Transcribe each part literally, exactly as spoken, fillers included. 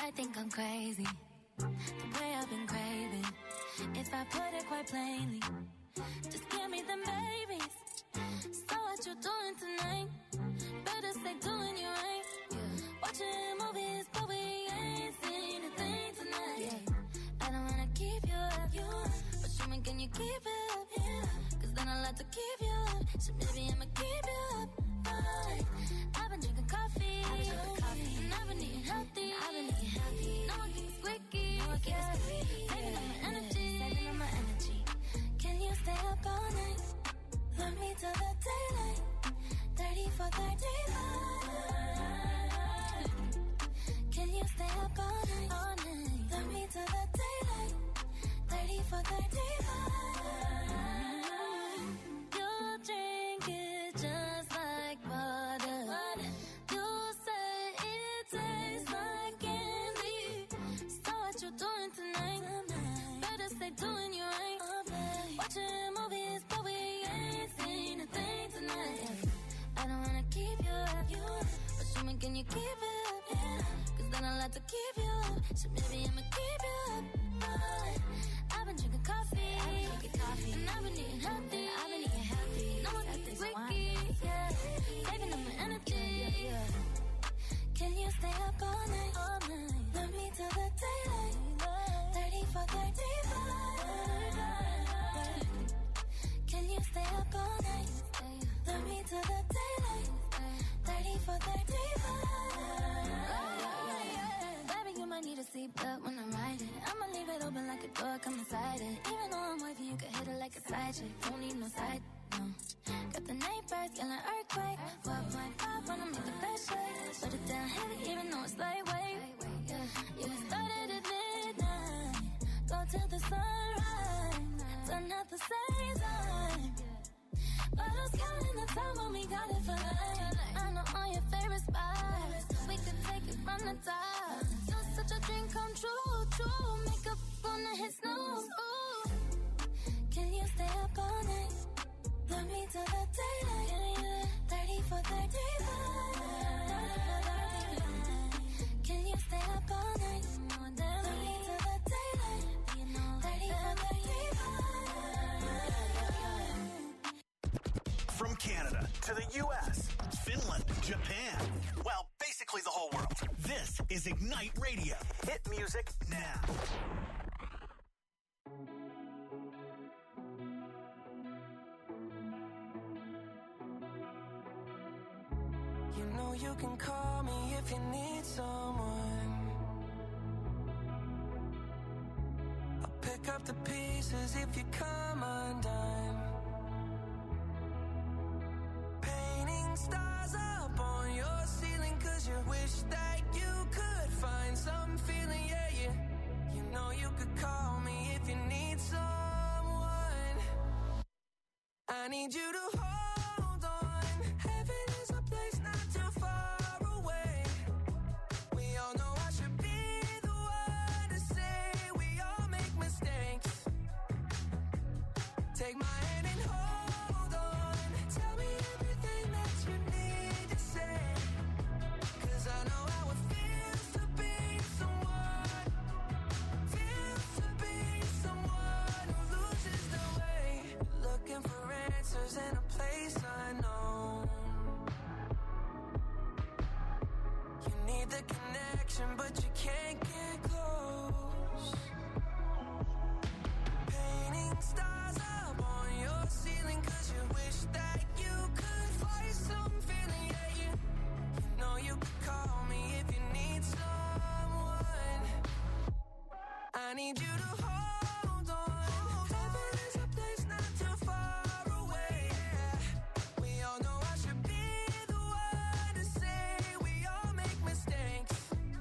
might think I'm crazy, the way I've been craving. If I put it quite plainly, just give me them babies. So what you doing tonight? Better stay doing you right. Watching movies, but we ain't seen a thing tonight. I don't wanna keep you up, but show me, can you keep it up? Cause then I'll have to keep you up. So maybe I'ma keep you up. Right. I've been drinking coffee, I've been drinking coffee, and I've been eating healthy. I've been eating healthy. No one keeps squeaky. No one keeps squeaky. Saving up my energy, saving up my energy. Can you stay up all night? Love me till the daylight. Thirty for thirty-five. Can you stay up all night? All night. Love me till the daylight. Thirty for thirty-five. Can you keep it up? Yeah. Cause then I'll have to keep you up. So maybe I'ma keep you up. But I've been drinking coffee, I've been drinking coffee, and I've been eating healthy. I've been eating healthy. No one keeps squeaky. Yeah. Saving up my energy. Yeah, yeah. Can you stay up all night? All night. Love me till the daylight. Thirty for thirty-five. Can you stay up all night? Love me till the daylight. Thirty for thirty-five. Baby, you might need a seatbelt when I'm riding. I'ma leave it open like a door, come inside it. Even though I'm wifey, you can hit it like a side chick. Don't need no side, no. Got the neighbors yelling earthquake. four point five, wanna make the best shake. Put it down heavy, even though it's lightweight. Yeah, it started at midnight. Go till the sunrise. Done at the same time. But who's counting the time when we got it for life? I know all your favorite spots. We could take it from the top. You're such a dream come true, true. Makeup gonna hit snooze. Ooh. Can you stay up all night? Love me till the daylight. Thirty for thirty-five. Can you stay up all night? Love me till the daylight. Thirty for thirty-five. From Canada to the U S, Finland, Japan, well, basically the whole world. This is Ignite Radio. Hit music now. You know you can call me if you need someone. I'll pick up the pieces if you come undone. Stars up on your ceiling cause you wish that you could find some feeling, yeah, yeah. You know you could call me if you need someone. I need you to hold on. Heaven is a place not too far away. We all know I should be the one to say we all make mistakes. Take my hand and hold on. Tell me everything that you need to say. Cause I know how it feels to be someone. Feels to be someone who loses their way. Looking for answers in a place unknown. You need the connection but you can't get close. Painting stars up on your ceiling cause you wish that you could find some feeling, yeah, yeah. You know you could call me if you need someone. I need you to hold on. Heaven is a place not too far away, yeah. We all know I should be the one to say we all make mistakes.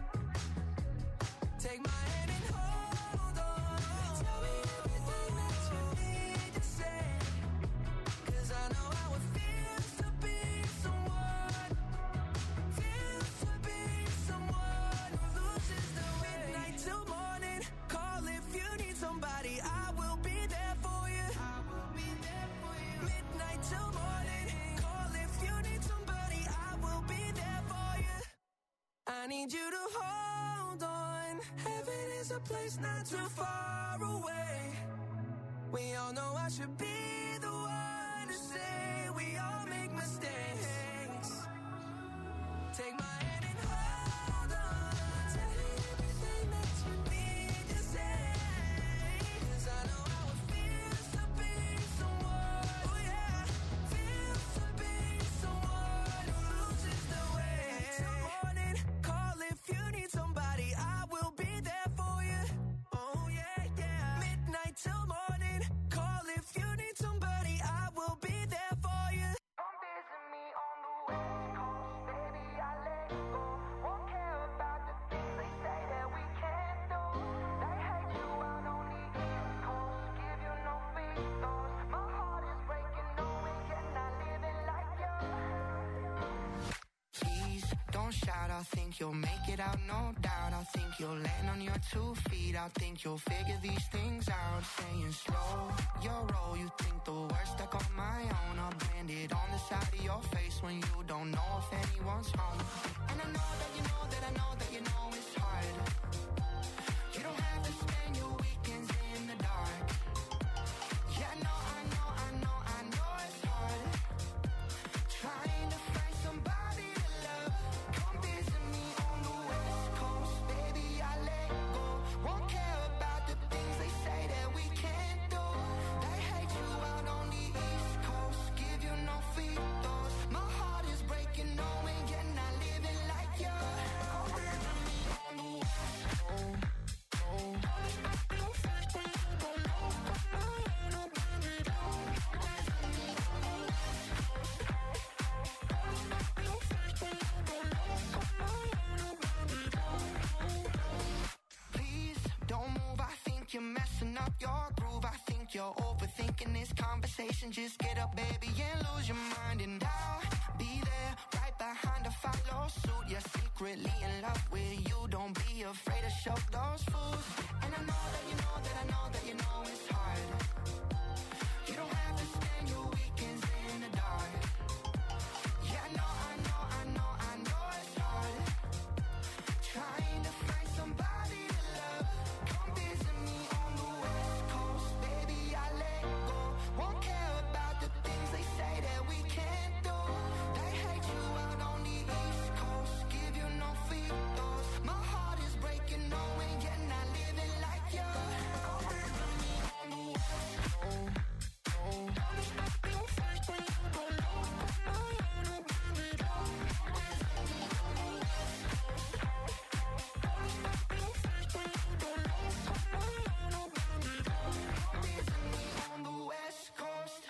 Take my hand and hold on. Tell me everything that you need to say. Cause I know how it feels to be someone. Feels to be someone who loses their way. Midnight till morning. Call if you need somebody. I will be there for you. I will be there for you. Midnight till morning. Call if you need somebody. I will be there for you. I need you to hold on. Heaven is a place not too far away. We all know I should be the one to say we all make mistakes. Take my hand and hold on. Tell me everything that you need to say. 'Cause I know how it feels to be someone, oh yeah, feels to be someone who loses the way. Till morning, call if you need somebody, I will be there for you. Oh yeah, yeah. Midnight till morning, call if you need somebody, I will be there for you. Come visit me on the West Coast, baby, I let go. Won't care about the things they say that we can't do. They hate you out on the East Coast, give you no free throws. My heart is breaking, knowing you're not living like you. Please don't shout, I think you'll make it out, no doubt. I think you'll land on your two feet. I think you'll figure these things out. Saying slow your roll, you think the worst stuck on my own. I'll brand it on the side of your face when you don't know if anyone's home. And I know that you know that I know that you know it's hard. You don't have to spend your weekends in the dark. Yeah, I know, I know, I know, I know it's hard. Trying to find somebody to love. Come visit me on the West Coast, baby, I let go. Won't care about the things they say that we can't do. They hate you out on the East Coast, give you no free throws. My heart is breaking, knowing you're not living like you. Come visit me on the West Coast. Please don't move, I think you're messing up your groove. I think you're overthinking this conversation. Just get up, baby, and lose your mind. And I'll be there, right behind to follow suit. You're secretly in love with you. Don't be afraid to show those fools. And I know that you know that I know that you know it's hard. You don't have to spend your weekends in the dark. Yeah, I know, I know, I know, I know it's hard. Trying to find somebody to love. Come visit me on the West Coast, baby, I let go. Won't care about the things they say that we can't do. They hate you out on the East Coast, give you no free throws. My heart is breaking, knowing you're not living like you. Come visit me on the West Coast. On the West Coast.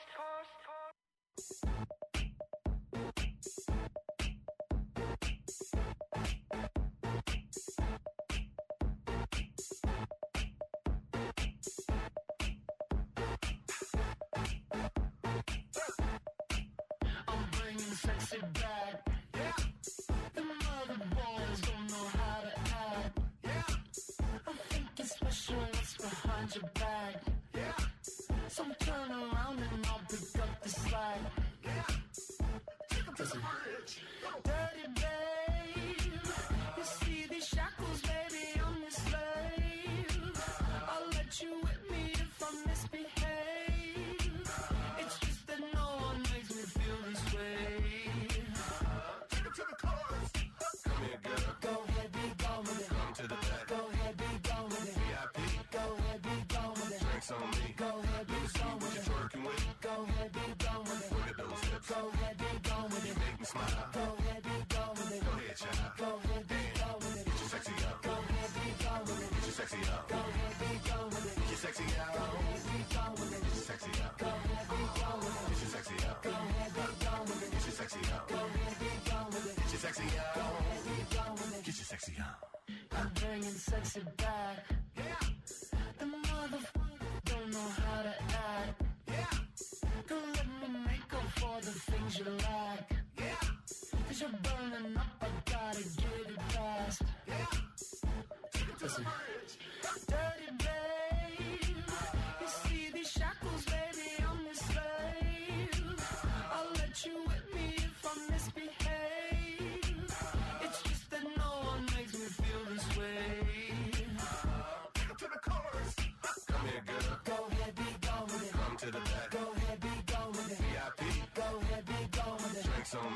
I'm bringing sexy back. Yeah. The mother boys don't know how to act. Yeah. I think it's special what's behind your back. Yeah. So turn around and I'll pick up the slack. Yeah. Take 'em to the bridge. Dirty babe. You see these shackles, baby, I'm your slave. I'll let you whip me if I misbehave. It's just that no one makes me feel this way. Take it to the chorus. Come here, girl. Go ahead, be gone with it. Come to the back. Go ahead, be gone with it. V I P. Go ahead, be gone with it. Drinks on me. Go ahead, be Let me see gone what with you're it. twerking with. Go ahead, be gone with it. Look at those hips. Go ahead, be gone with You it. make me smile. Go ahead, be gone with it. Go ahead, child. Go ahead, be gone with it. Get your sexy out. Go ahead, be gone with it. Get your sexy out. Go ahead, be gone with it. Get your sexy out. Go ahead, be gone with it. Get your sexy out. Go ahead, be gone with it. Get your sexy out. Go ahead, be gone with it. Get your sexy out. Go ahead, be gone with it. Get your sexy out. Go ahead, be gone with it. Get your sexy out. I'm bringing sexy back. Yeah. The motherfucker don't know how to act. Yeah. Don't let me make up for the things you lack. Yeah. 'Cause you're burning up, I gotta get it fast. Yeah. Take it to the bridge. Dirty babe, you see these shackles, baby, I'm your slave. I'll let you whip me if I misbehave. It's just that no one makes me feel this way.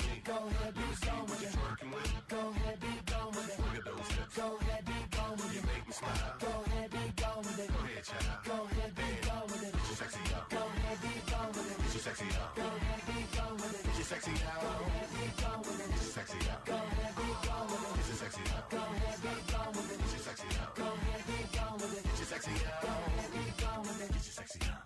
me. Go ahead, be gone with it. Twerking with. Go ahead, be gone with it. Look at those hips. Go ahead, be gone with it. You make me smile. Go ahead, be gone with it. Go ahead, child. Go ahead, be gone with it. Get your sexy up. Go ahead, be gone with it. Get your sexy up. Go ahead, be gone with it. Get your sexy out. Go ahead, be gone with it. Get your sexy up. Go ahead, be gone with it. Get your sexy up. Go ahead, be gone with it. Get your sexy up. Go ahead, be gone with it. Get your sexy up. Go ahead, be gone with it. Get your sexy up.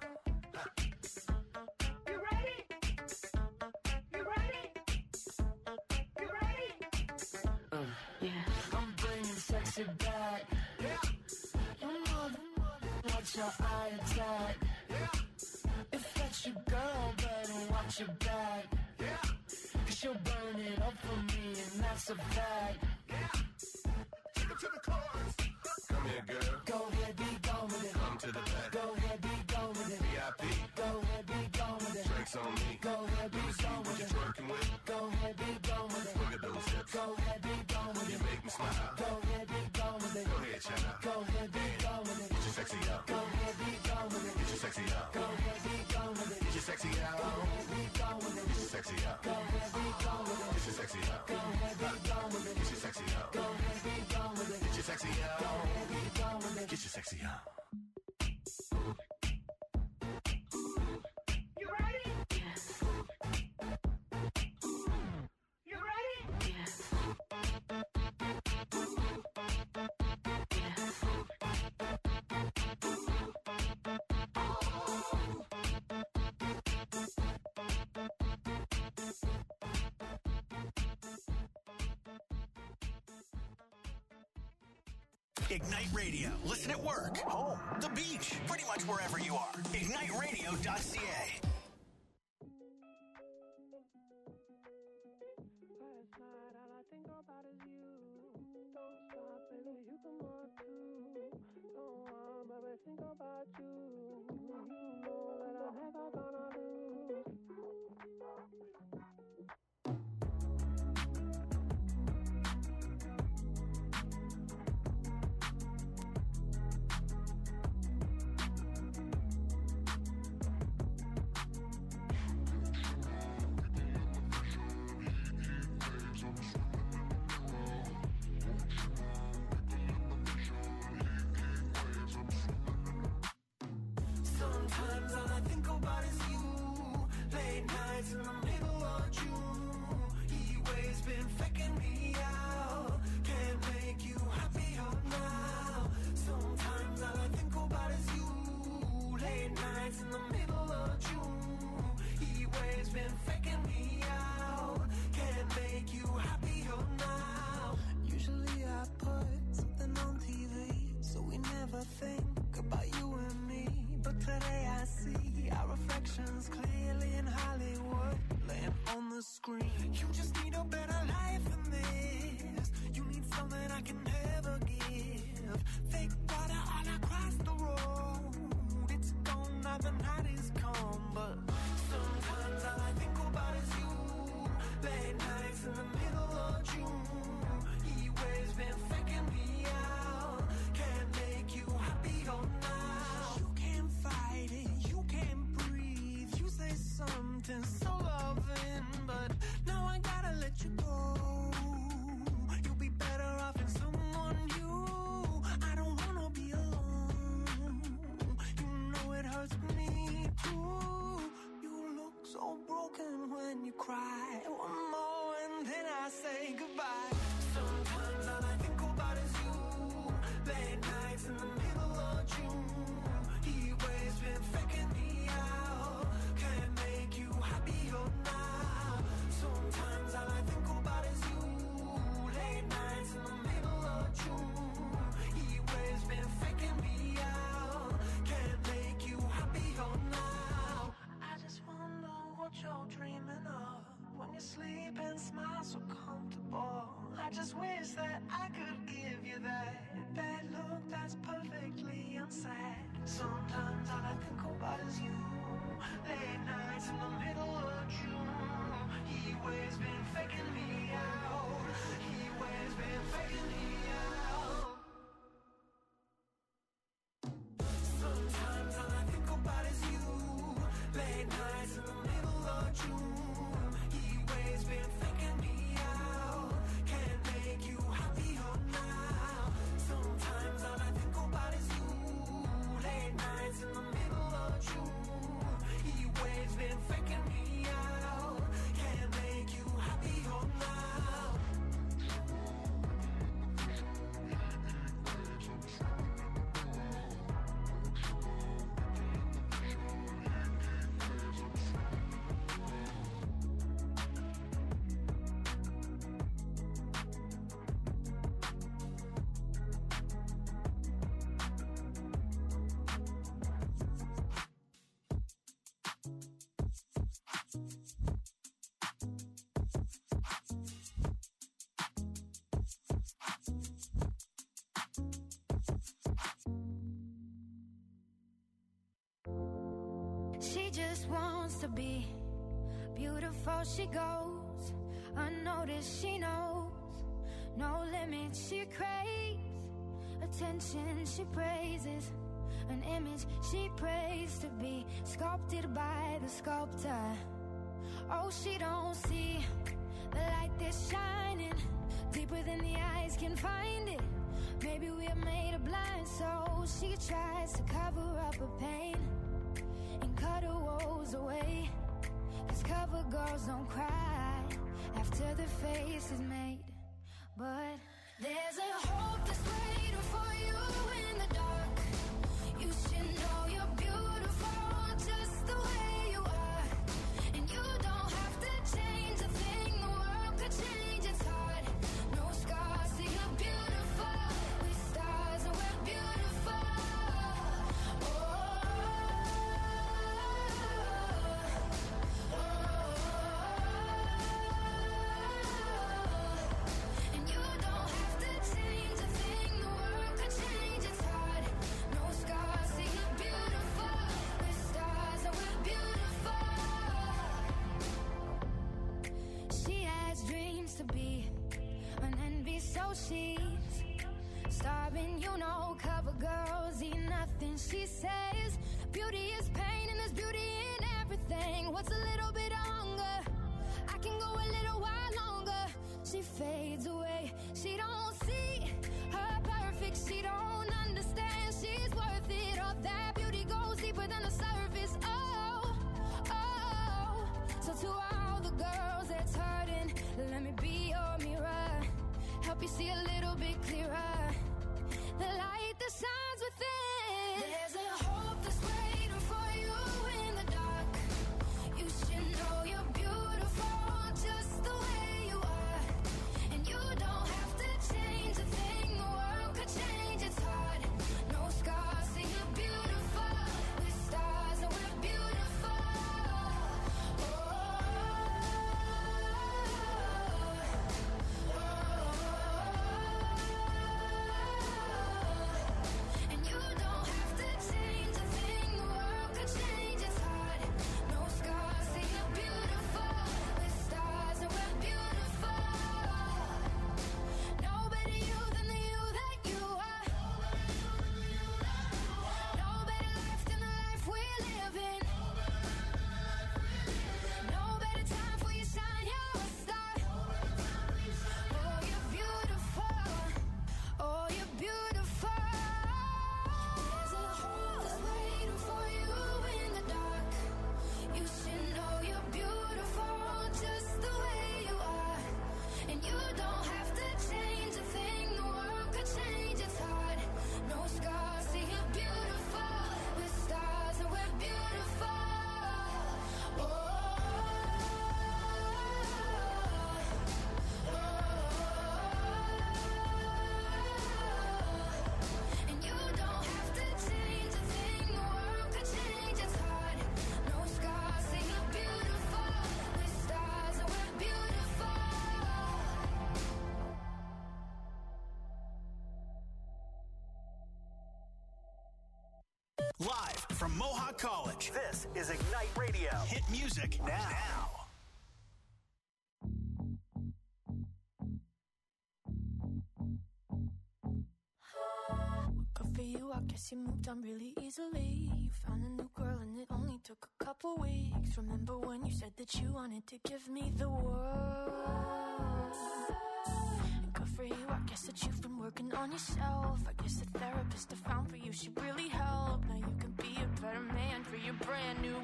You ready? You ready? You ready? Uh, yeah. I'm bringing sexy back. Yeah. You know the watch your eye attack. Yeah. If that's your girl, better watch your back. Yeah. Cause she'll burn it up for me, and that's a fact. Yeah. Take it to the chorus. Come here, girl. Go ahead, be gone with it. Come to the back. Go ahead, be gone with it. V I P. Go ahead, be gone with it. Drinks on me. Go ahead, be gone What with you it. twerking with? Go ahead, be gone with it. Look at those hips. Go ahead, be gone with You it. make me smile. Go ahead, be gone with it. Go ahead, child. Go ahead, be gone with it. Get your sexy up. Go ahead, be gone with it. Get your sexy up. Go ahead, be gone with it. Get your sexy out. Go ahead, be gone with it. Get your sexy up. Go ahead, be gone with it. Get your sexy up. Go ahead, be gone with it. Get your sexy up. Go ahead, be gone with it. Get your sexy up. Go ahead, be gone with it. Get your sexy up. You ready? You ready? Ignite Radio. Listen at work, home, the beach, pretty much wherever you are. ignite radio dot c a. Last night, all I think about is you. Don't stop, baby, you can want to. Don't want, baby, think about you. You know that I'm never gonna lose. Sometimes all I think about is you. Late nights in the middle of June. He waves been faking me out. Can't make you happier now. Sometimes all I think about is you. Late nights in the middle of June. He waves been faking me out. Can't make you happier now. Usually I put something on T V, so we never think about you and me. But today I see our reflections clearly in Hollywood, laying on the screen. You just need a better life than this. You need something I can never give. Fake water all across the road. It's gone now, the night is come. But sometimes all I think about is you. Late nights in the middle of June. He waves been faking me out. Can't make you happier now. You can't fight it, you can't breathe. You say something so loving, but now I gotta let you go. You'll be better off in someone new. I don't wanna be alone. You know it hurts me too. You look so broken when you cry. One more and then I say goodbye. Sometimes all I think about is you. Late nights in the middle of June. He waves been faking me out. Can't make you happier now. Sometimes all I think about is you. Late nights in the middle of June. He waves been faking me out. Can't make you happier now. I just wonder what you're dreaming of when you sleep and smile so comfortable. I just wish that I could give you that that look that's perfectly unsaid. Sometimes all I think about is you. Late nights in the middle of June. He waves been faking me out. He waves been faking me out. Sometimes all I think about is you. Late nights in the middle of June. He waves been faking just wants to be beautiful. She goes unnoticed, she knows no limit. She craves attention, she praises an image she prays to be sculpted by the sculptor. Oh, she don't see the light that's shining deeper than the eyes can find it. Maybe we're made of blind, so she tries to cover up her pain and cut her woes away. Cause cover girls don't cry after the face is made. But there's a hope that's waiting for you in the dark. You should know you're beautiful just the way you are. And you don't have to change a thing, the world could change, it's hard. No scars, see you're beautiful. We're stars and we're beautiful. Oh, oh, oh. And you don't have to change a thing, the world could change, it's hard. No scars, see you're beautiful. We're stars and we're beautiful. She has dreams to be an envy, so she's starving, you know. Cover girls eat nothing, she says. Beauty is pain and there's beauty in everything. What's a little bit of hunger? I can go a little while longer. She fades away, she don't see her perfect, she don't understand she's worth it. All that beauty goes deeper than the surface. Oh, oh. So to all the girls that's hurting, let me be your mirror, help you see a little bit clearer, the light that shines within. There's a hope that's waiting for you in the dark. You should know you're beautiful just the way you are. And you don't have to change a thing, the world could change, it's hard. No scars, see you're beautiful. We're stars and we're beautiful. Oh, and you don't have to change a thing, the world could change, it's hard. No scars, see you're beautiful. We're stars and we're beautiful. No better you than the you that you are. No better life than the life we're living. No better time for you shine, you're a star. Oh, you're beautiful. Oh, you're beautiful. There's a hope that's waiting for you in the dark. You should know you're beautiful just the way you are. And you don't have to change a thing, the world could change, it's hard. No scars, see you're beautiful. We're stars and we're beautiful. Oh, oh, and you don't have to change a thing, the world could change, it's hard. No scars, see you're beautiful. We're stars and we're beautiful. Live from Mohawk College, this is Ignite Radio. Hit music now. Good for you, I guess you moved on really easily. You found a new girl and it only took a couple weeks. Remember when you said that you wanted to give me the world? And good for you, I guess that you've been working on yourself. I guess the therapist I found for you should really help. Now you can be a better man for your brand new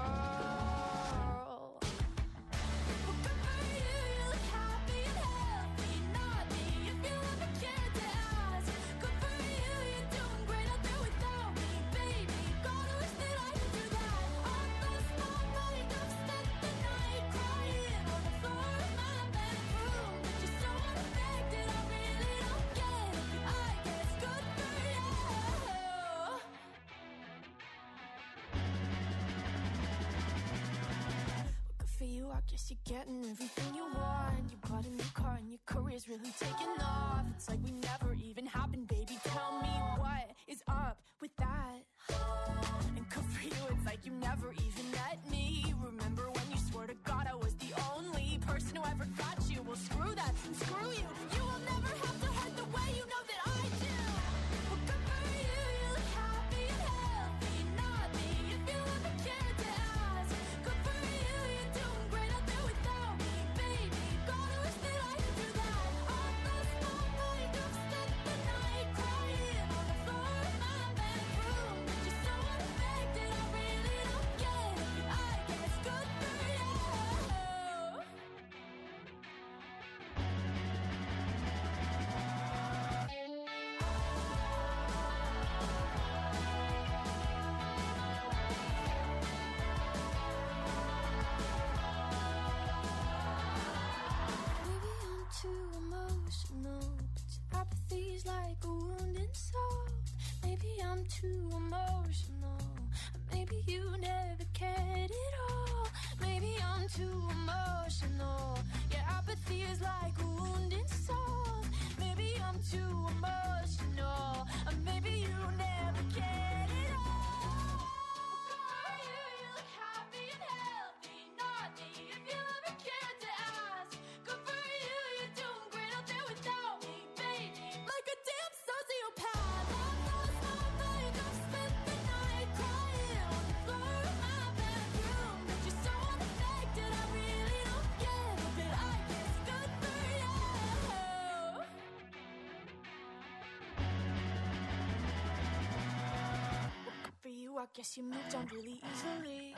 girl. Well, good for you, you look happy and healthy. Not me, if you ever cared to ask. Good for you, you're doing great out there without me, baby. Gotta wish that I could do that. I lost my mind, I've spent the night crying on the floor of my bedroom. But you're so unaffected, I really don't get it. I guess good for you. Good for you, I guess you're getting everything you want. You bought a new car and your career's really taking off. It's like we never even happened, baby. Tell me what is up with that. And good for you, it's like like you never even met me. Remember when you swore to God I was the only person who ever got you? Well, screw that, screw you. You will never have to hurt the way you know that I do. Well, good for you, you look happy and healthy. Not me, if you ever cared to ask. Good for you, you're doing great out there without me, baby. God, I wish that I could do that. All those small nights I've spent the night crying on the floor of my bedroom. Just so unaffected, I really don't get it. I guess good for you. Maybe I'm too emotional, but your apathy's like a wounded soul. Maybe I'm too emotional, or maybe you never cared at all. Maybe I'm too emotional, your apathy is like a wounded soul. Maybe I'm too emotional, or maybe you never cared at all. You, you look happy and healthy, not me, if you ever cared to ask. Good for you, you're doing great out there without me, baby. Like a damn sociopath. All those small nights I've spent the night crying on the floor of my bedroom. But you're so unaffected, I really don't get it. But I guess good for you. Well, good for you, I guess you moved on really easily.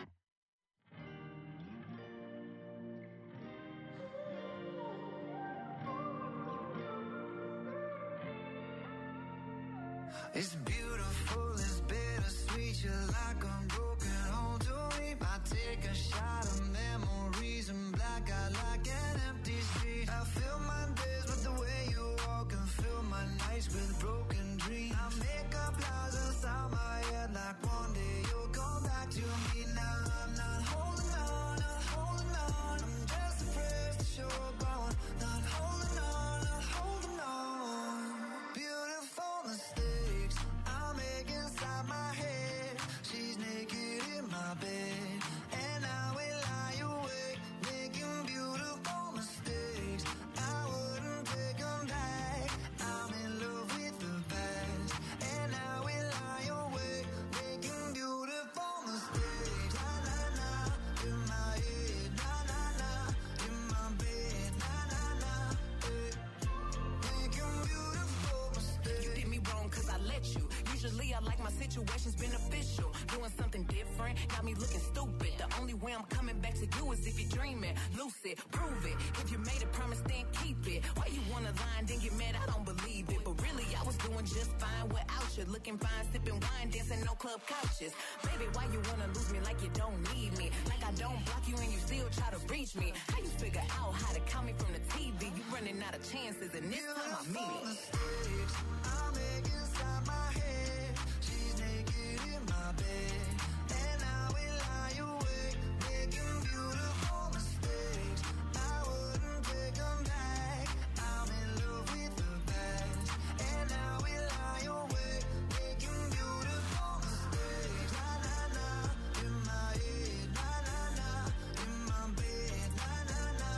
It's beautiful, it's bittersweet. You're like a broken home to me. I take a shot of memories and black out like an empty street. I fill my days with the way you walk and fill my nights with broken dreams. I make up lies inside my head like one day you'll come back to me. Now I'm not holding on, not holding on. I'm just afraid to show up on. Not holding on, not holding on. Beautiful mistakes I make inside my head. She's naked in my bed, and I will lie awake, making beautiful mistakes. I wouldn't take them back. I'm in love with the past, and I will lie awake, making beautiful mistakes. Na na na, in my head. Na na na, in my bed. Na na na, eh. Making beautiful mistakes. You did me wrong cause I let you. Usually I like my situations beneficial. Doing something different, got me looking stupid. The only way I'm coming back to you is if you're dreaming. Lucid, prove it. If you made a promise, then keep it. Why you wanna lie and then get mad? I don't believe it. But really, I was doing just fine without you. Looking fine, sipping wine, dancing on club couches. Baby, why you wanna lose me like you don't need me? Like I don't block you and you still try to reach me. How you figure out how to count me from the T V? You running out of chances and this time I mean it. Mistakes I make inside my head. She's naked in my bed, and I will lie awake, making beautiful mistakes. I wouldn't take them back. I'm in love with the past, and I will lie awake, making beautiful mistakes. Na na na, in my head. Na na na, in my bed. Na na na,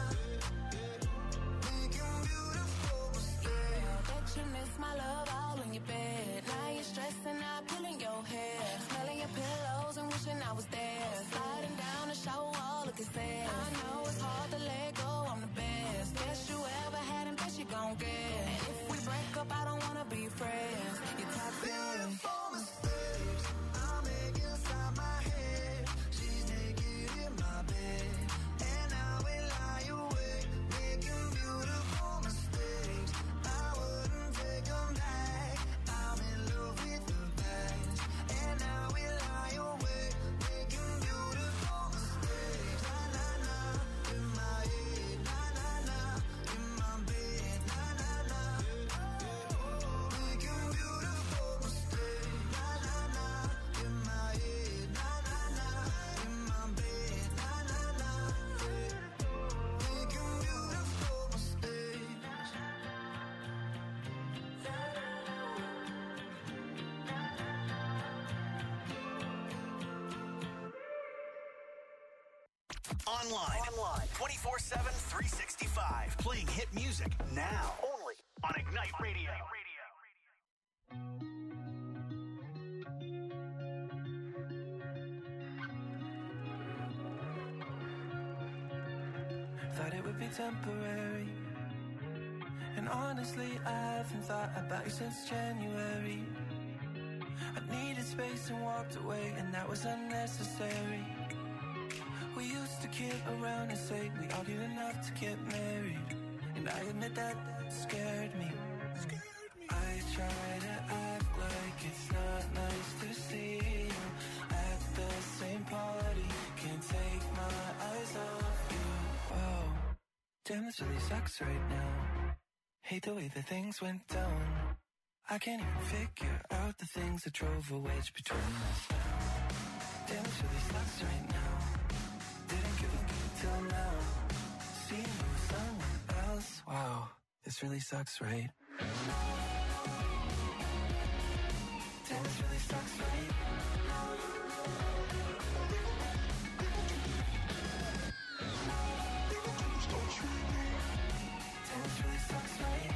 making beautiful mistakes. Bet you miss my love all in your bed. Now you're stressing out, pulling your hair, smelling your pillows and wishing I was there. Sliding down the shower wall, looking sad. I know it's hard to let go, I'm the best. Best you ever had and best you gon' get. And if we break up, I don't wanna be friends. You're toxic. Beautiful mistakes I make inside my head. She's naked in my bed, and I will lie awake, making beautiful mistakes. I wouldn't take them back. I'm in love with the past, and I will lie awake, making beautiful mistakes. Na na na, in my head. Na na na, in my bed. Na na na, Online. Online. twenty-four seven, three sixty-five. Playing hit music now. Only on Ignite Radio. Thought it would be temporary. And honestly, I haven't thought about you since January. I needed space and walked away, and that was unnecessary. We used to kid around and say we argued enough to get married. And I admit that scared me. I try to act like it's not nice to see you at the same party. Can't take my eyes off you. Whoa, damn, this really sucks right now. Hate the way that things went down. I can't even figure out the things that drove a wedge between us now. Damn, this really sucks right now. Didn't give a fuck till now. Seeing you with someone else. Wow, this really sucks, right? Damn, this really sucks, right? Damn, this really sucks, right?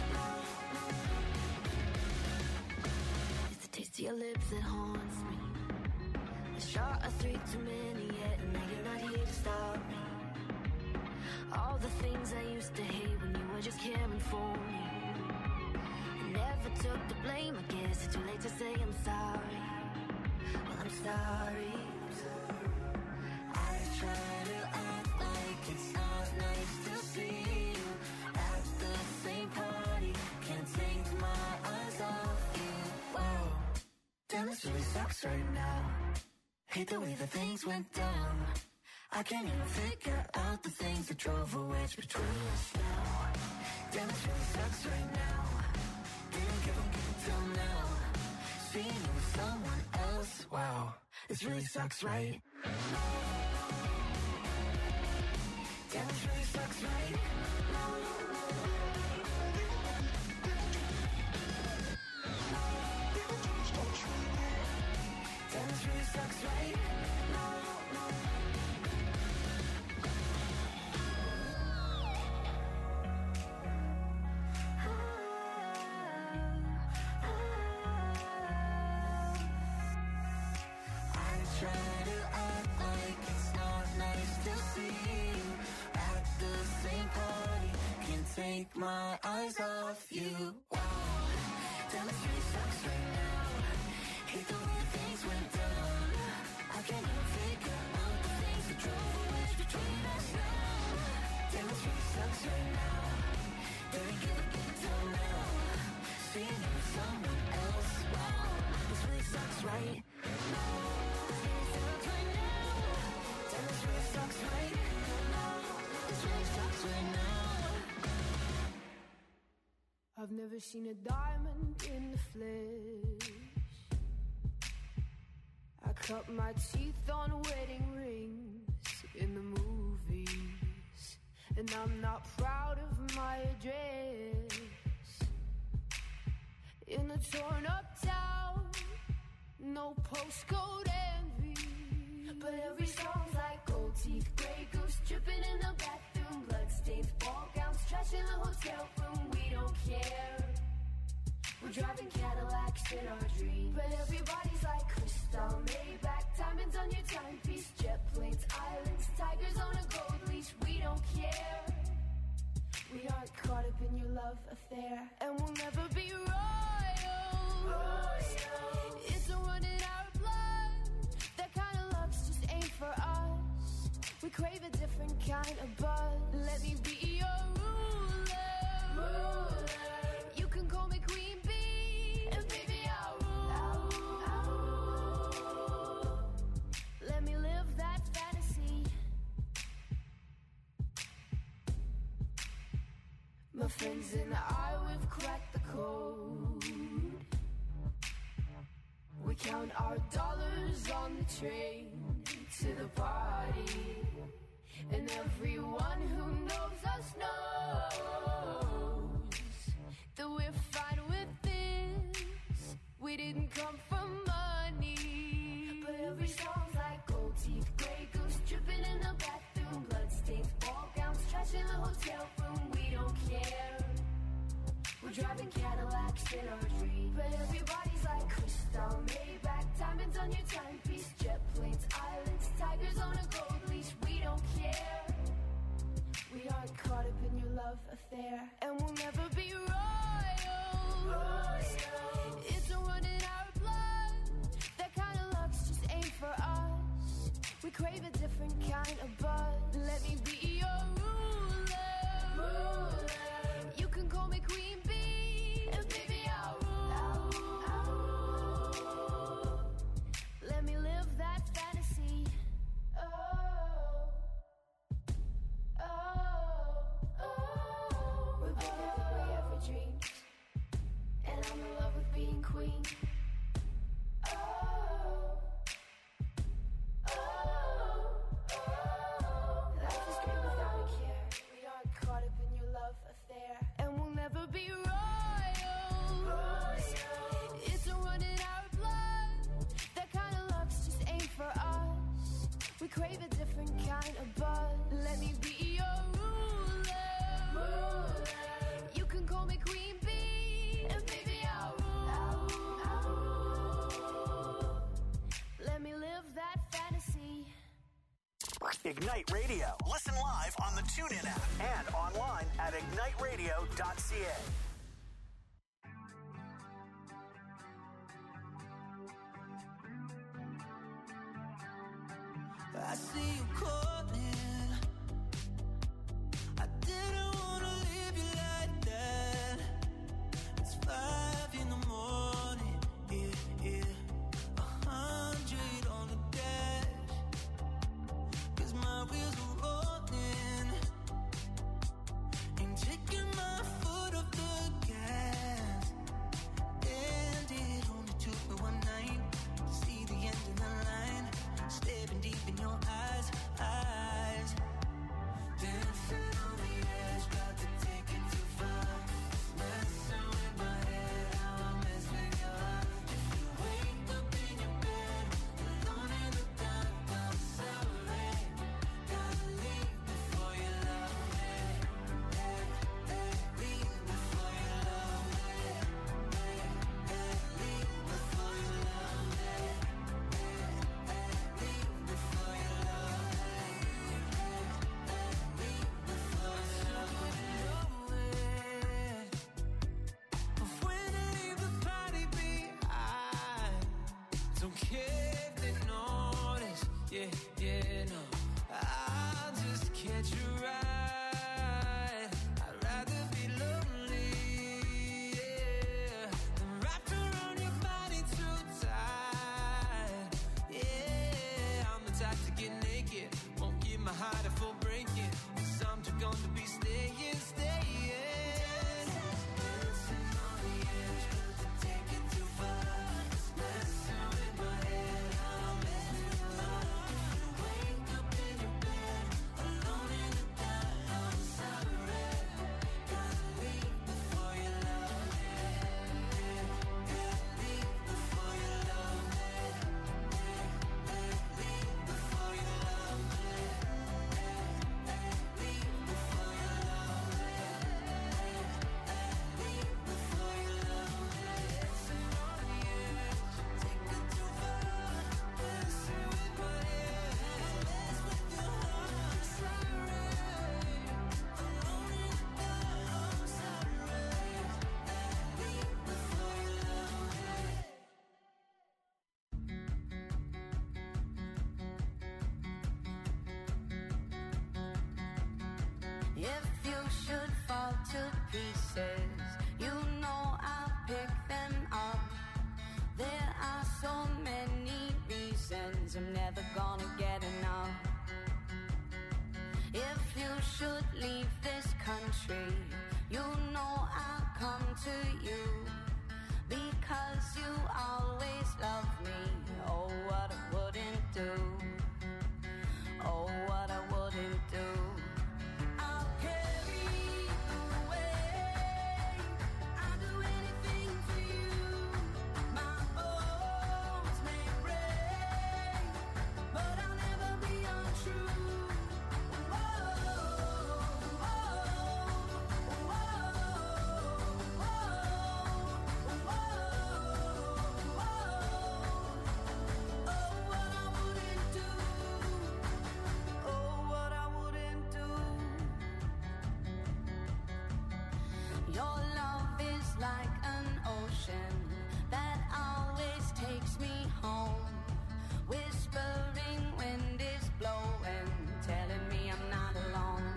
It's the taste of your lips that haunts me. A shot of three too many yet, and now you're not here to stop me. All the things I used to hate when you were just caring for me. I never took the blame, I guess it's too late to say I'm sorry. Well, I'm sorry. I try to act like it's not nice to see you at the same party. Can't take my eyes off you. Wow, damn, this really sucks right now. Hate the way that things went down. I can't even figure out the things that drove a wedge between us now. Damn, this really sucks right now. Didn't give a fuck till now. Seeing you with someone else. Wow, this really sucks, right? Damn, this really sucks, right? Damn, this really sucks, right? Try to act like it's not nice to see you at the same party. Can't take my eyes off you. Wow, damn, this really sucks right now. Hate the way things went down. I can't even figure out the things that drove a wedge between us now. Damn, this really sucks right now. Didn't give a fuck till now. Seeing you with someone else. Wow, this really sucks, right? I've never seen a diamond in the flesh. I cut my teeth on wedding rings in the movies, and I'm not proud of my address. In a torn up town, no postcode envy, but every song's like gold teeth, grey goose dripping in the bathroom, bloodstains, ball gowns, trash in the hotel room. We don't care. We're driving Cadillacs in our dreams, but everybody's like crystal, Maybach, diamonds on your timepiece, jet planes, islands, tigers on a gold leash. We don't care. We aren't caught up in your love affair, and we'll never be royals. Royals. It's a run in our blood. That kind of love's just ain't for us. We crave a different kind of buzz. Let me be your ruler. Ruler. You can call me Queen Bee, and baby I'll rule. I'll rule. Let me live that fantasy. My friends and I, we've cracked the code. We count our dollars on the train to the party, and everyone who knows us knows that we're fine with this. We didn't come for money, but every song's like gold teeth, grey goose dripping in the bathroom. driving Cadillacs in our dreams, but everybody's like crystal, Maybach, diamonds on your timepiece, jet planes, islands, tigers on a gold leash. We don't care. We aren't caught up in your love affair, and we'll never be royals. Royals. It's a run in our blood. That kind of luck's just ain't for us. We crave a different kind of buzz. Let me be your ruler. Ruler. You can call me Queen Bee, and baby I'll rule. I'll rule. Let me live that fantasy. Oh, oh, oh. We're bigger than we ever dreamed, and I'm in love with being queen. Oh, oh, oh. Life is great without a care. We aren't caught up in your love affair, and we'll never be royals. Royals. It's a run in our blood. That kind of luck's just ain't for us. We crave a different kind of buzz. Let me be your ruler. Ruler. You can call me Queen Bee, and baby I'll rule. I'll rule. Let me live that fantasy. Ignite Radio. Listen live on the TuneIn app and online at ignite radio dot c a. I see you calling. I didn't wanna leave you like that. It's five in the morning, yeah, yeah. A hundred on the dash, 'cause my wheels are rolling. Ain't taking my foot off the gas. And it only took me one night to see the end of the line. Staring deep in your eyes, eyes. Dancing on the edge, got to take it too far. Messing with my head, how I mess with your heart. If you wake up in your bed, alone in the dark, I'm sorry. Gotta leave before you love me. Hey, hey, leave before you love me. Hey, hey, leave before you love me. Don't care if they notice, yeah, yeah, no. I'll just catch you right. I'd rather be lonely, yeah, than wrapped around your body too tight. Yeah, I'm the type to get naked, won't give my heart a full breaking. 'Cause I'm too gone to be staying, staying. Dancing on the edge, got to take it too far. Messing with my head, how I mess with your heart. If you wake up in your bed, alone in the dark, I'm sorry. Gotta leave before you love me. Yeah, yeah, leave before you love me. Yeah, yeah, leave before you love me. Yeah, yeah, leave before you love me. Yeah, yeah, leave before you love me. Dancing on the edge, take it too far. Messing with my head, mess with your heart. Sorry, alone in the dark, I'm sorry. Leave before you love me. If you should fall to pieces, you know I'll pick them up. There are so many reasons I'm never gonna get enough. If you should leave this country, you know I'll come to you. Because you always love me. Oh, what I wouldn't do. Oh, what I wouldn't do. I'll carry you away. I'll do anything for you. My bones may break, but I'll never be untrue. Whoa, whoa, whoa, whoa. ocean that always takes me home. Whispering wind is blowing, telling me I'm not alone.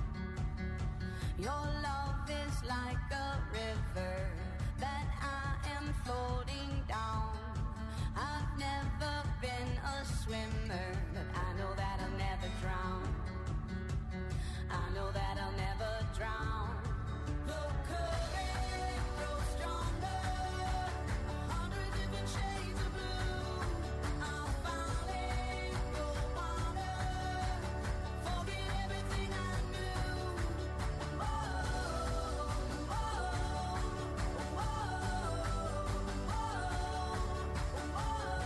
Your love is like a river that I am floating down. I've never been a swimmer, but I know that I'll never drown. I know that I'll never drown. The current grows stronger, a hundred different shades of blue. I'll finally go under, forget everything I knew. Oh, oh, oh, oh, oh, oh,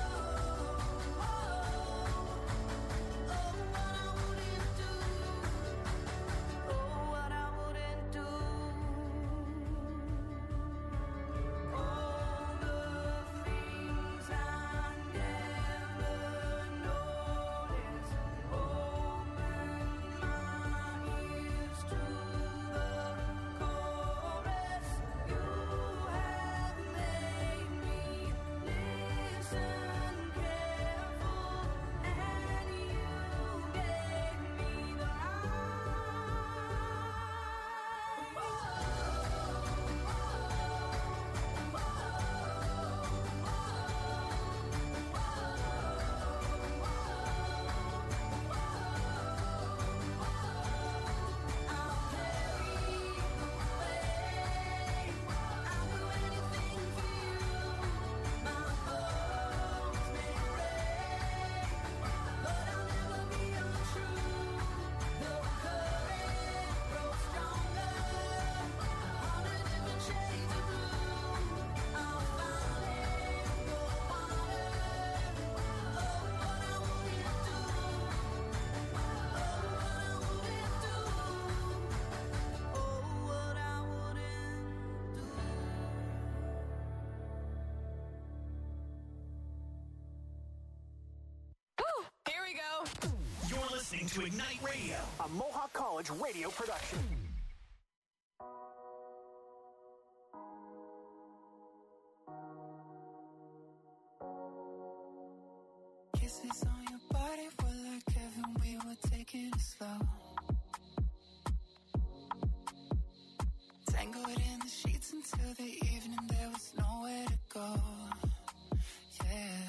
oh, what I wouldn't do. All the things I never noticed. Open my ears to the chorus. You have made me listen careful, and you gave me the Here we go. You're listening to Ignite Radio, a Mohawk College radio production. Kisses on your body were like heaven, we were taking it slow. Tangled in the sheets until the evening, there was nowhere to go. Yeah.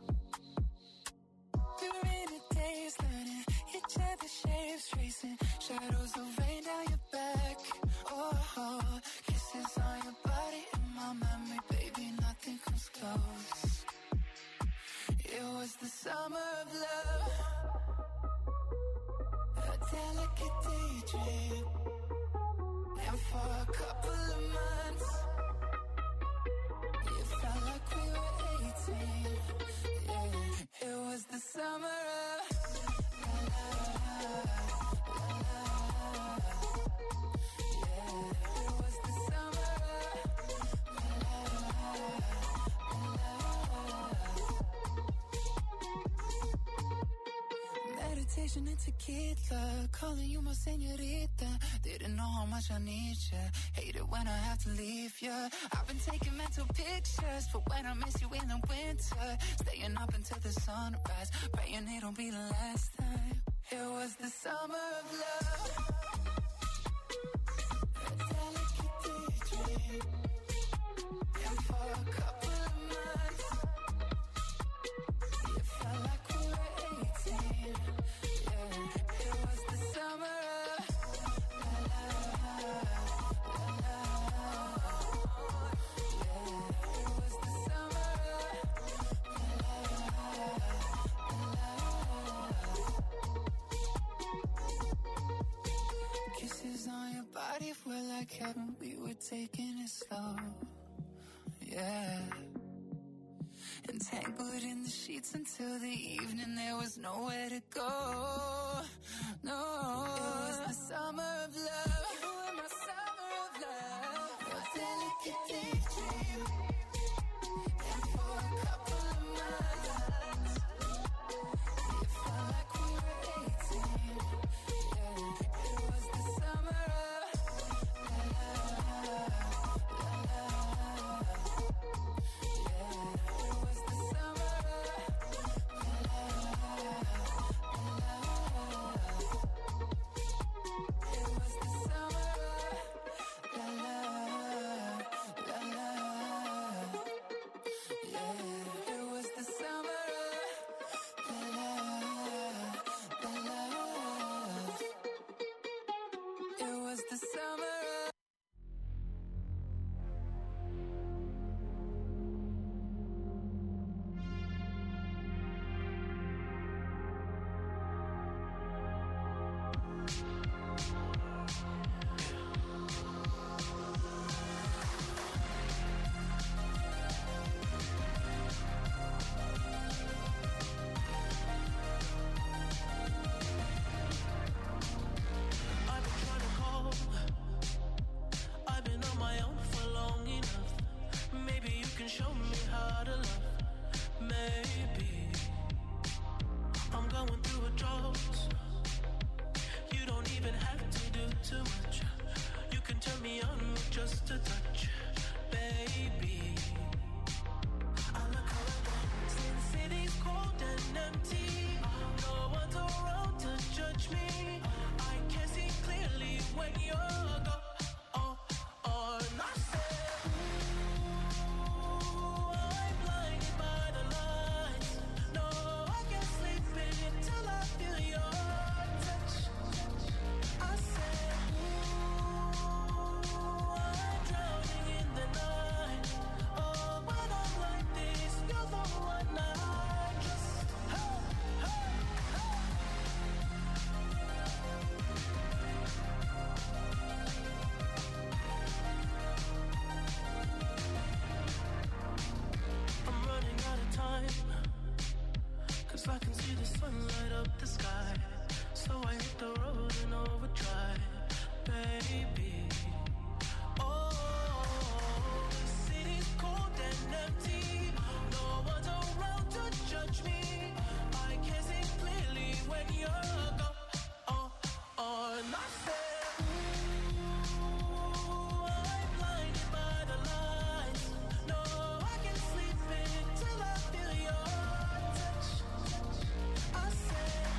Through rainy days, learning each other's shapes, tracing shadows of rain down your back. Oh, oh, kisses on your body in my memory, baby, nothing comes close. It was the summer of love, a delicate daydream, and for a couple of months, it felt like we were eighteen. Yeah, it was the summer of la, la, la, la, yeah, it was the summer of la, la, la. Meditation and tequila, calling you my señorita. Didn't know how much I need ya. Hate it when I have to leave ya. I've been taking mental pictures for when I miss you in the winter. Staying up until the sunrise, praying it'll be the last time. It was the summer of love, a delicate daydream, and for a couple of months, it felt like we were eighteen. Yeah, it was the summer of la, la, la, la, la. Yeah, it was the summer of la, la, la. Kisses on your body were like heaven, we were taking it slow. Yeah. Entangled in the sheets until the evening, there was nowhere to go. No, it was the summer of love. You were my summer of love, a delicate daydream, and for a couple of months, it felt like we were eighteen. Yeah, it was the summer of la, la, la, la, la. can show me how to love. Maybe I'm going through a drought. You don't even have to do too much. You can turn me on with just a touch, baby. I look around since city's cold and empty. No one's around to judge me. I can see clearly when you're gone. Oh, oh, and I said, ooh, I'm blinded by the lights. No, I can't sleep until I feel your touch. I said, ooh, I'm drowning in the night. Oh, when I'm like this, you're the one I just, hey, hey, hey. I'm running out of time, 'cause I can see the sun light up the sky. So I hit the road in overdrive, baby. Oh, the city's cold and empty. No one's around to judge me. I can see clearly when you're gone. Oh, oh, and I said, ooh, I'm blinded by the lights. No, I can't sleep until I feel your touch. I said,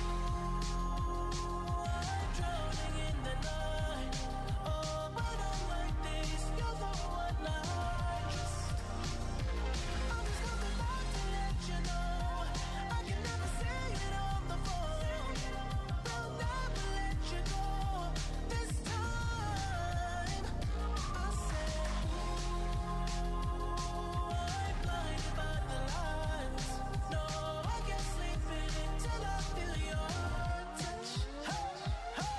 ooh, I'm drowning in the night. Oh, when I'm like this, you're the one I just. I'm just coming back to let you know I can never say it on the phone. Will never let you go this time. I said, ooh, I'm blinded by the lights. No, I can't sleep until I feel your touch. Hey, hey,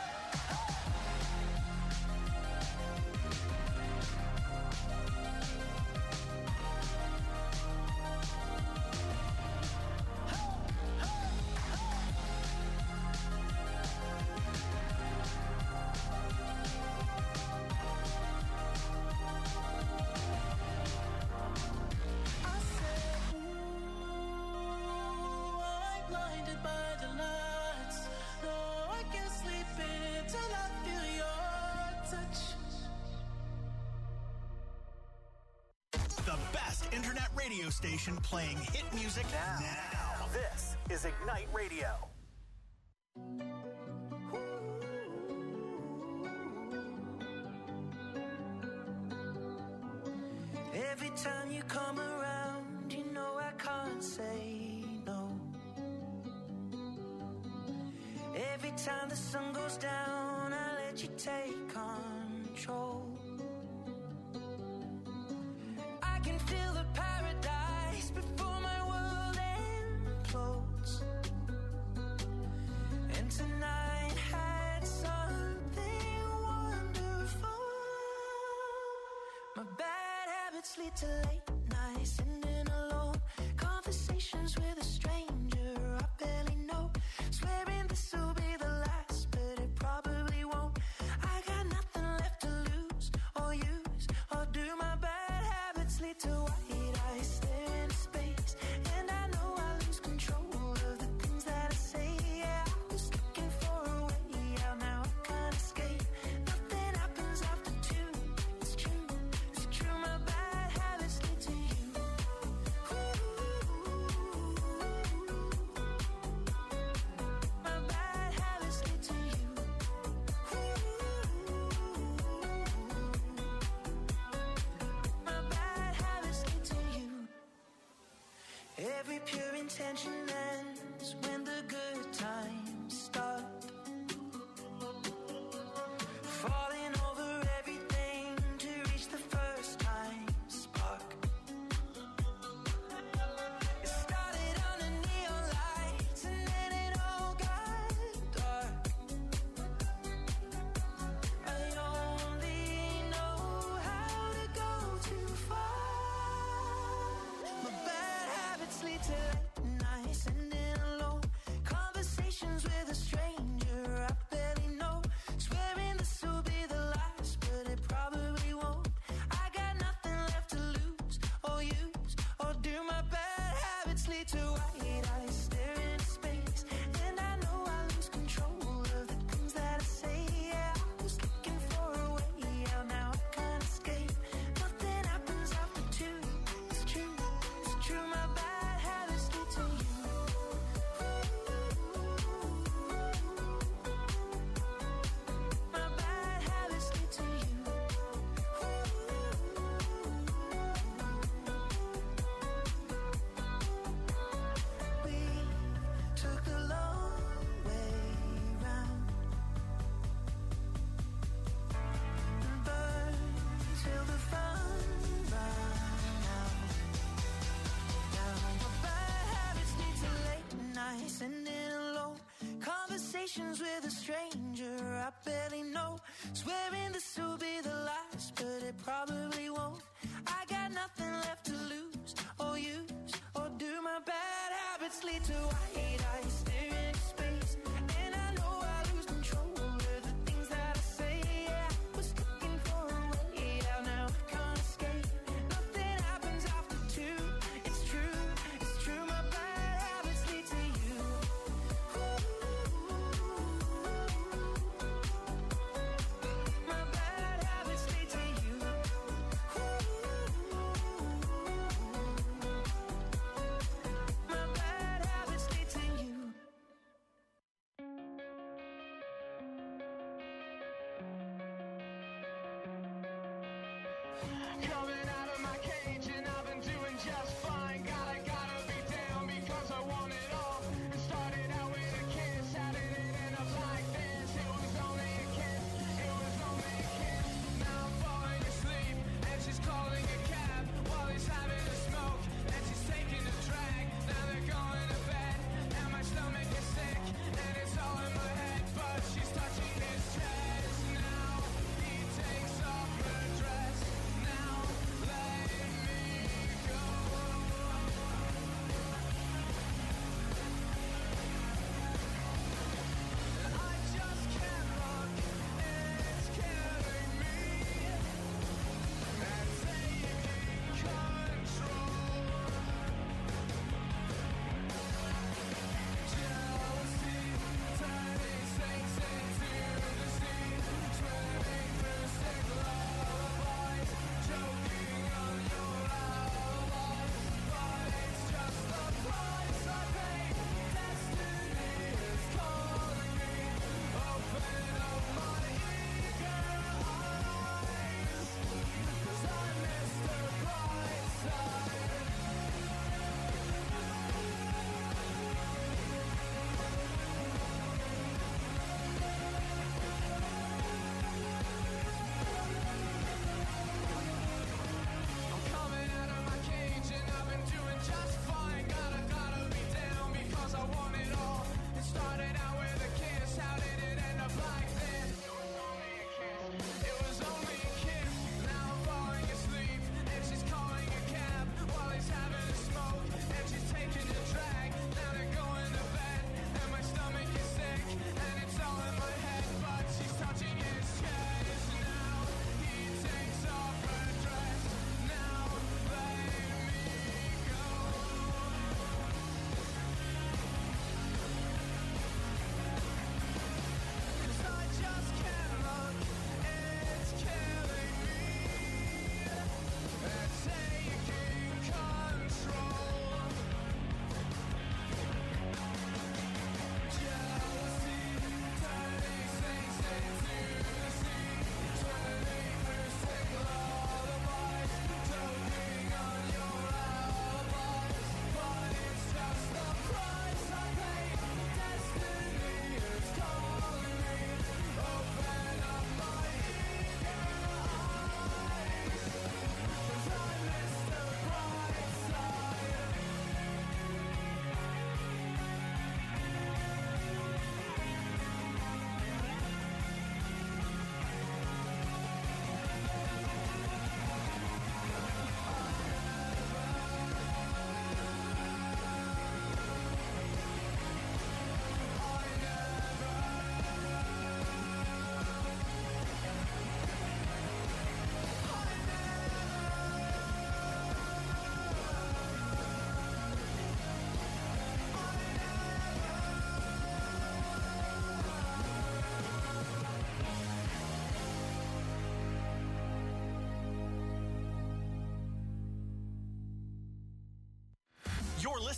I said, ooh, I'm blinded by the lights. No, I can't sleep until I feel your touch. The best internet radio station playing hit music now. now. This is Ignite Radio. Every time you come around, you know I can't say no. Every time the sun goes down, I let you take control. I can feel the paradise before my world implodes. And tonight had something wonderful. My bad habits lead to late nights, sitting alone. Conversations with a stranger I barely know. Swearing this will be the last, but it probably won't. I got nothing left to lose or use or do. My bad habits lead to white eyes staring into space, and I know I lose control of the things that I say. Yeah, I was looking for a way out, now I can't escape. Nothing happens after two. It's true, it's true. My bad habits lead to you. Ooh. lead to white eyes staring into space. And I know I lose control of the things that I say. Yeah, I was looking for a way out, now I can't escape. Nothing happens after two. It's true, it's true. My bad habits lead to you. My bad habits lead to you. Took the long way round and burned till the fun ran out. Now my bad habits lead to late nights, sitting alone, conversations with a stranger I barely know, swearing this will be the last, but it probably won't. I got nothing left to lose or use or do. My bad habits lead to white eyes staring into space. And I know I lose control of the things that I say. Yeah, I was looking for a way out, now I can't escape. Nothing happens after two. It's true, it's true. My bad habits lead to you. My bad habits lead to you. My bad habits lead to you. Coming out of my cage and I've been doing just fine. Gotta, gotta be down because I want it all. It started out with a kiss, how did it end up like this? It was only a kiss, it was only a kiss. Now I'm falling asleep and she's calling a cab while he's having a smoke and she's taking a drag. Now they're going to bed and my stomach is sick and it's all in my head, but she's touching his chest. Now he takes off her dress. Now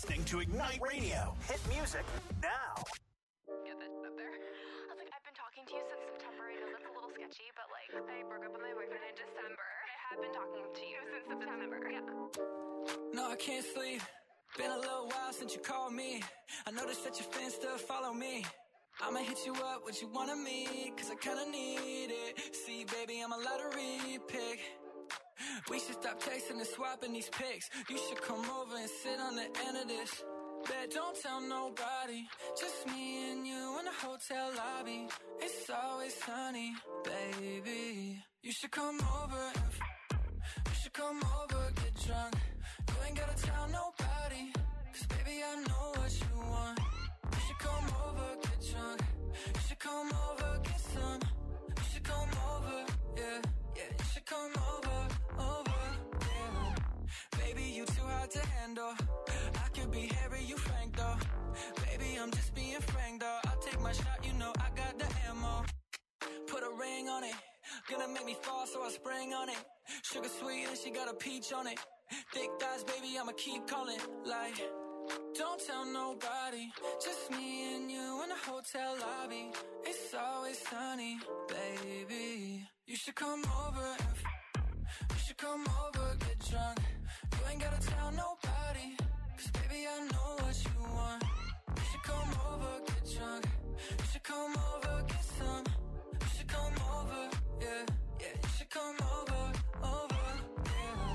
listening to Ignite Radio. Hit music now. Get that up there. I was like, I've been talking to you since September. I know that's a little sketchy, but like, I broke up with my boyfriend in December. I have been talking to you since September. Yeah. No, I can't sleep. Been a little while since you called me. I noticed that your fans still follow me. I'ma hit you up, what you wanna meet, cause I kinda need it. See, baby, I'm a lottery pick. We should stop texting and swapping these pics. You should come over and sit on the end of this. Bet don't tell nobody, just me and you in the hotel lobby. It's always sunny, baby. You should come over and f- you should come over, get drunk. You ain't gotta tell nobody, cause baby I know what you want. You should come over, get drunk. You should come over, get some. You should come over, yeah, yeah. You should come over, over, yeah. Baby, you too hard to handle. I could be Harry, you Frank though. Baby, I'm just being frank though. I'll take my shot, you know I got the ammo. Put a ring on it, gonna make me fall, so I spring on it. Sugar sweet and she got a peach on it. Thick thighs, baby, I'ma keep calling. Like, don't tell nobody, just me and you in the hotel lobby. It's always sunny, baby. You should come over and f- you should come over, get drunk. You ain't gotta tell nobody, cause baby I know what you want. You should come over, get drunk. You should come over, get some. You should come over, yeah, yeah. You should come over, over, yeah.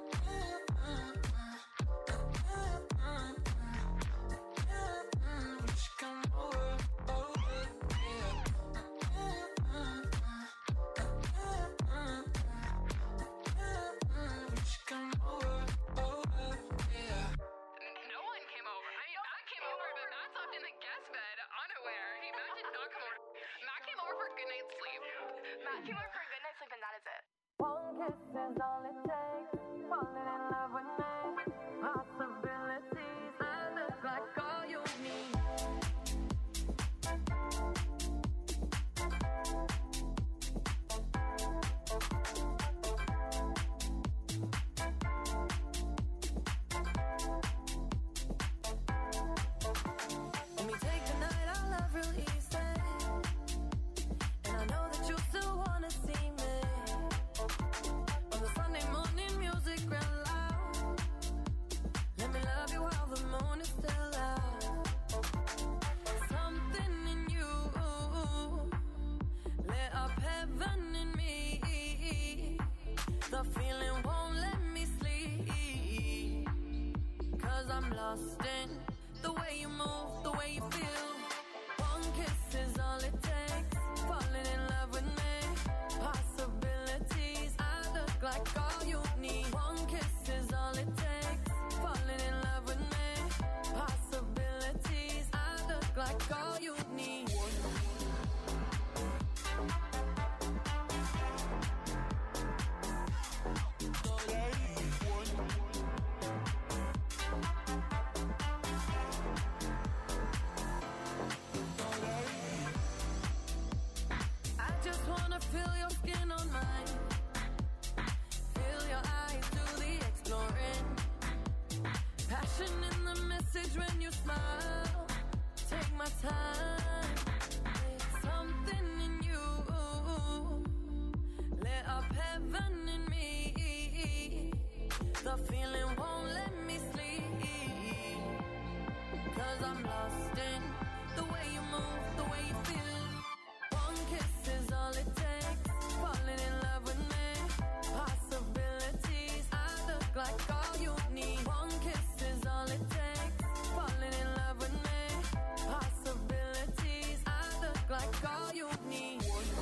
You should come over, over, yeah. You should come over, over, yeah. No one came over. I mean, Matt came over, but Matt slept in the guest bed, unaware. He, Matt did not come over. Matt came over for a good night's sleep. Matt came over for a good night's sleep, and that is it. One kiss is all it takes. Falling in love with me. Possibilities. I look like all you need. Let me take the night, I love real easy. And I know that you still wanna see me. On the Sunday morning music real loud. Let me love you while the moon is still out. Something in you lit up heaven in me. The feeling won't let me sleep. Cause I'm lost in the way you move, the way you feel. One kiss is all it takes. Falling in love with me. Possibilities. I look like all you need. One kiss is all it takes. Falling in love with me. Possibilities. I look like all you need. I just wanna feel your skin on mine. Feel your eyes do the exploring. Passion in the message when you smile. Take my time. Something in you lit up heaven in me. The feeling won't let me sleep. Cause I'm lost in the way you move, the way you feel. One kiss is all it takes. Falling in love with me. Possibilities. I look like all you need. One kiss is all it takes. Falling in love with me. Possibilities. I look like all you need.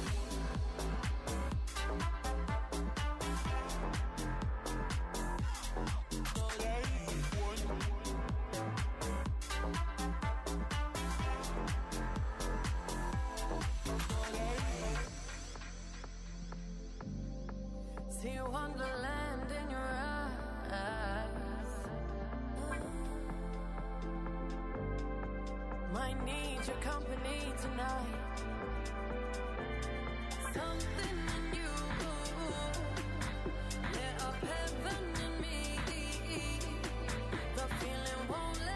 See wonderland in your eyes. Might need your company tonight. Something in you lit up heaven in me. The feeling won't let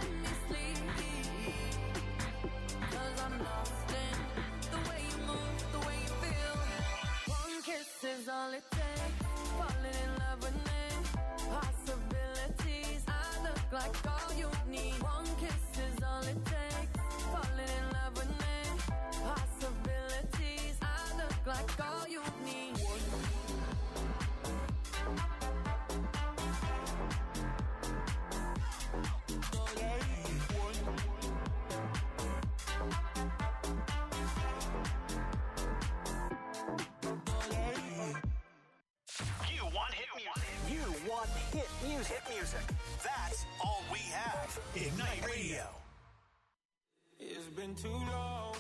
like all you need. You want hit music. You want hit music. Hit music. That's all we have. Ignite Radio. It's been too long.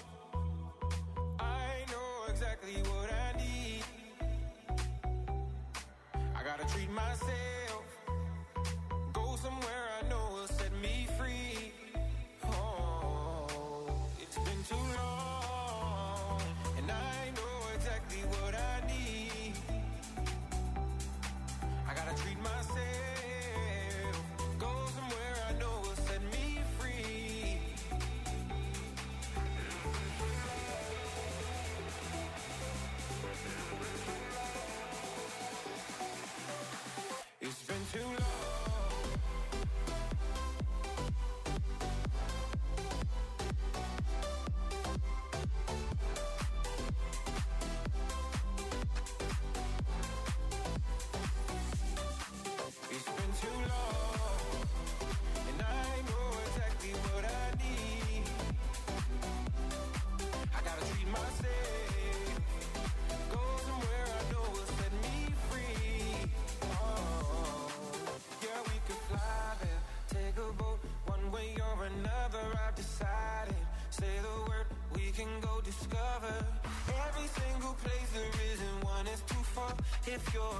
I know exactly what I need. I gotta treat myself. Go somewhere I know will set me free. Oh, it's been too long. And I know exactly what I need. I gotta treat myself. Go somewhere I know will set me free. It's been too long. It's been too long, and I know exactly what I need. I gotta treat myself. Go somewhere I know will set me free. Oh, yeah, we could fly there, take a boat, one way or another. I've decided. Say the word, we can go discover every single place there isn't one is too far. If you're